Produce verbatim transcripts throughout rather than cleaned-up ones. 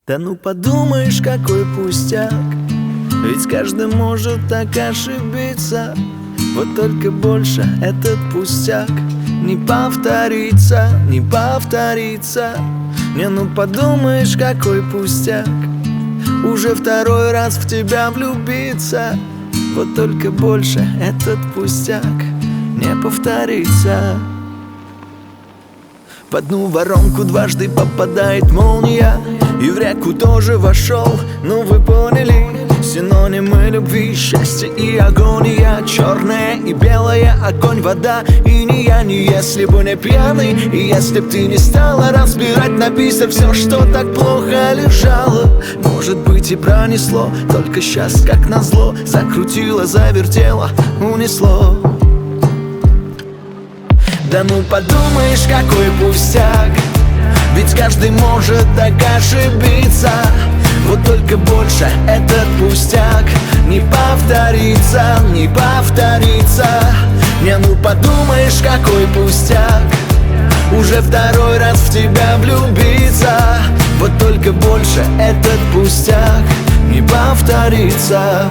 Да ну подумаешь, какой пустяк, ведь каждый может так ошибиться. Вот только больше этот пустяк не повторится, не повторится. Не, ну подумаешь, какой пустяк, уже второй раз в тебя влюбиться. Вот только больше этот пустяк не повторится. В одну воронку дважды попадает молния, и в реку тоже вошел. Ну вы поняли, синонимы любви, счастья и агония. Черное и белое, огонь, вода и не я. Не если бы не пьяный, и если б ты не стала разбирать на бисер все, что так плохо лежало. Может быть и пронесло, только сейчас, как назло, закрутило, завертело, унесло. Да ну подумаешь, какой пустяк, ведь каждый может так ошибиться. Вот только больше этот пустяк не повторится, не повторится. Не, ну подумаешь, какой пустяк, уже второй раз в тебя влюбиться. Вот только больше этот пустяк не повторится.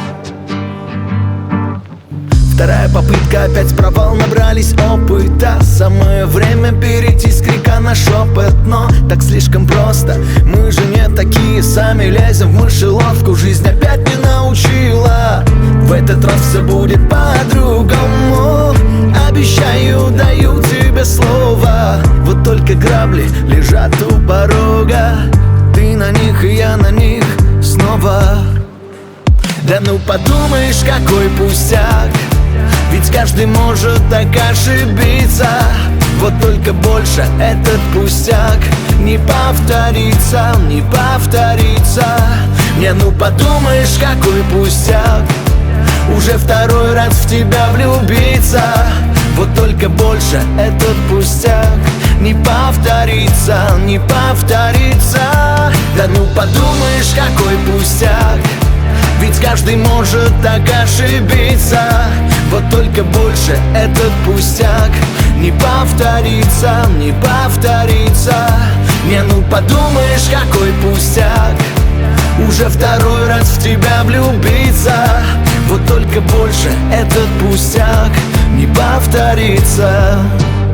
Вторая попытка, опять провал, набрались опыта. Самое время перейти с крика на шепот, но так слишком просто. Мы же не такие, сами лезем в мышеловку. Жизнь опять не научила, в этот раз все будет по-другому. Обещаю, даю тебе слово. Вот только грабли лежат у порога, ты на них и я на них снова. Да ну подумаешь, какой пустяк, ведь каждый может так ошибиться. Вот только больше этот пустяк не повторится, не повторится. Не, ну подумаешь, какой пустяк, уже второй раз в тебя влюбиться. Вот только больше этот пустяк не повторится, не повторится. Да ну подумаешь, какой пустяк, ведь каждый может так ошибиться. Вот только больше этот пустяк не повторится, не повторится. Не, ну подумаешь, какой пустяк, уже второй раз в тебя влюбиться. Вот только больше этот пустяк не повторится.